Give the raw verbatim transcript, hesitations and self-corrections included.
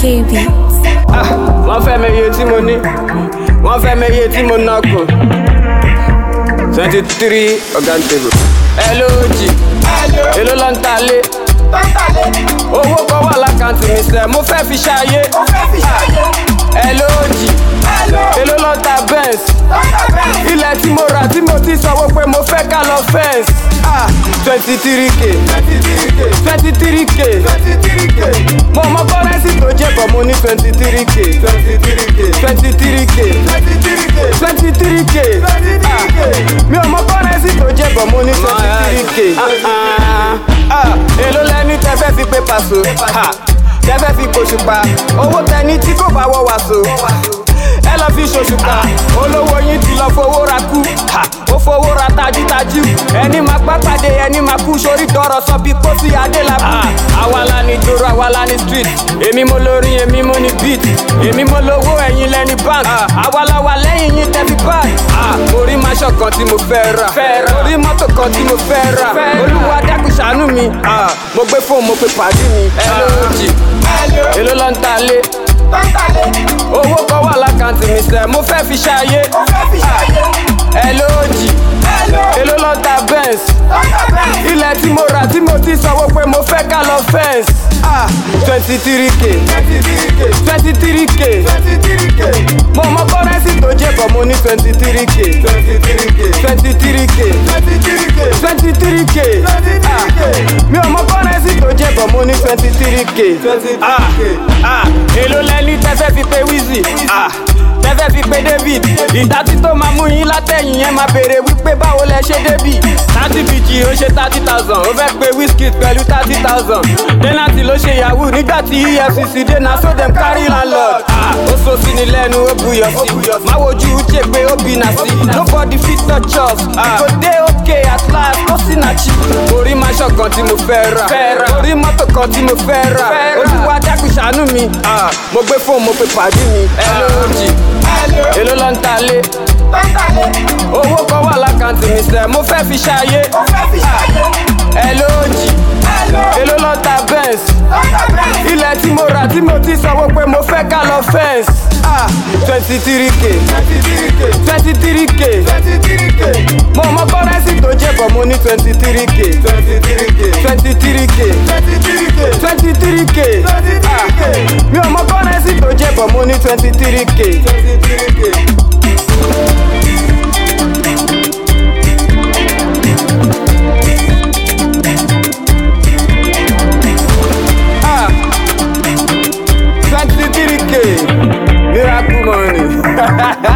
K B. Ah, wọ́n fẹ́ mi iye tí mo ní, wọ́n fẹ́ mi iye tí mo ná kù. twenty three organ table. Hello G, èló ló ń ta lé? Owó kan wà lákàntì mi sẹ́, mo fẹ́ fi ṣayé. Hello G, èló ló ń ta Benz? Ilẹ̀ tí mo rà tí mo ti sanwó pé mo fẹ́ ká lọ fence. Ah, twenty three k, twenty three k. Mo mọ kọ́rẹ́nsì tó jẹ́ bọ̀ mo ní twenty three k, twenty three k, twenty three k. Mi ò mọ kọ́rẹ́nsì tó jẹ́ bọ̀ mo ní twenty three k. Èló lẹ́ni tẹ́ fẹ́ fi pé pàṣọ, tẹ́ fẹ́ fi kòṣùpá, owó tẹni tí kò bá wọ wàṣọ. Ẹ lọ fi ṣòṣùpá, olówó yín ti lọ fowó ra kú, ó fowó ra tajútajú. Ẹni máa gbá pàdé ẹni máa kú sórí tọrọ sọ bí pósí Adélabú. Àwa la ní joro, àwa la ní street. Èmi mo lórí, èmi mo ní beat. Èmi mo lówó, ẹ̀yin lẹ́ni bank. Àwa la wà lẹ́yìn yín tẹ́fi bag. Orí máṣọ kan tí mo fẹ́ rà, orí mọ́tò kan tí mo fẹ́ rà. Olúwa dákun ṣàánú mi, mo gbé fóònù mo pe pàdé mi. Hello G, èló ló ń ta lé? Owó kan wà lákàntì mi sẹ́, mo fẹ́ fi ṣayé. Hello G, èló ló ń ta Benz? Ilẹ̀ tí mo rà tí mo ti sanwó pé mo fẹ́ ká lọ fence. twenty three k, twenty three k. Mo mọ kọ́rẹ́nsì tó jẹ́ bọ̀ mo ní twenty three k, twenty three k, twenty three k. Mi ò mọ kọ́rẹ́nsì tó jẹ́ bọ̀ mo ní twenty three k. Èló lẹ́ni tẹ́ fẹ́ fi pé Wizzy, tẹ́ fẹ́ fi pé David. Ìdátí tó máa mú yín látẹ̀yìn yẹn máa béèrè wípé báwo lẹ ṣe débì. thirty bg ó ṣe thirty thousand, ó fẹ́ pé Wizkid pẹ̀lú thirty thousand. Denati ló ṣe yahoo nígbà tí E F C C dé na so dem carry landlord. Ó so sí ni lẹ́nu ó buyọ̀ sí, má wojú Uche pé ó bí na sí. Nobody fit touch us, kò dé okay at last ó sì na chi. Orí máṣọ kan tí mo fẹ́ rà, orí mọ́tò kan tí mo fẹ́ rà. Olúwa dákun ṣàánú mi, mo gbé fóònù mo pe pàdé mi. Hello G, èló ló ń ta lé? Owó kan wà lákàntì mi sẹ́, mo fẹ́ fi ṣayé. Hello G, èló ló ń ta Benz? Ilẹ̀ tí mo rà tí mo ti sanwó pé mo fẹ́ ká lọ fence. twenty three k, twenty three k. Mo mọ kọ́rẹ́nsì tó jẹ́ bọ̀ mo ní twenty three k, twenty three k, twenty three k. Mi ò mọ kọ́rẹ́nsì tó jẹ́ bọ̀ mo ní twenty three k. twenty three k, miracle money.